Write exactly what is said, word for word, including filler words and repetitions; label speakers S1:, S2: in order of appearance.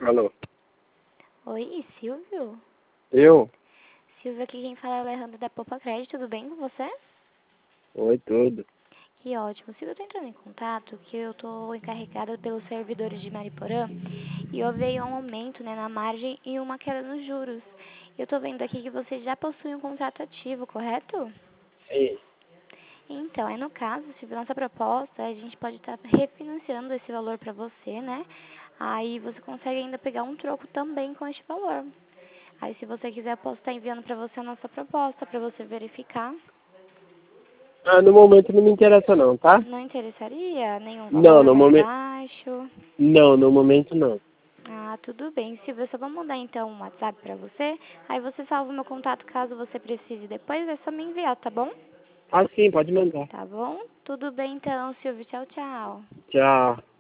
S1: Alô?
S2: Oi, Silvio?
S1: Eu?
S2: Silvio, aqui quem fala é a Alejandra da Poupa Crédito, tudo bem com você?
S1: Oi, tudo.
S2: Que ótimo. Silvio, eu tô entrando em contato que eu tô encarregada pelos servidores de Mariporã e houve aí um aumento, né, na margem e uma queda nos juros. Eu tô vendo aqui que você já possui um contrato ativo, correto?
S1: Sim.
S2: Então, é no caso, Silvio, nossa proposta, a gente pode estar refinanciando esse valor para você, né? Aí você consegue ainda pegar um troco também com este valor. Aí, se você quiser, eu posso estar enviando para você a nossa proposta, para você verificar.
S1: Ah, no momento não me interessa não, tá?
S2: Não interessaria? Nenhum
S1: Não,
S2: valor
S1: no
S2: mais
S1: momento...
S2: baixo?
S1: Não, no momento não.
S2: Ah, tudo bem. Silvio, eu só vou mandar então um WhatsApp para você. Aí você salva o meu contato caso você precise depois. É só me enviar, tá bom?
S1: Ah, sim, pode mandar.
S2: Tá bom? Tudo bem então, Silvio. Tchau, tchau.
S1: Tchau.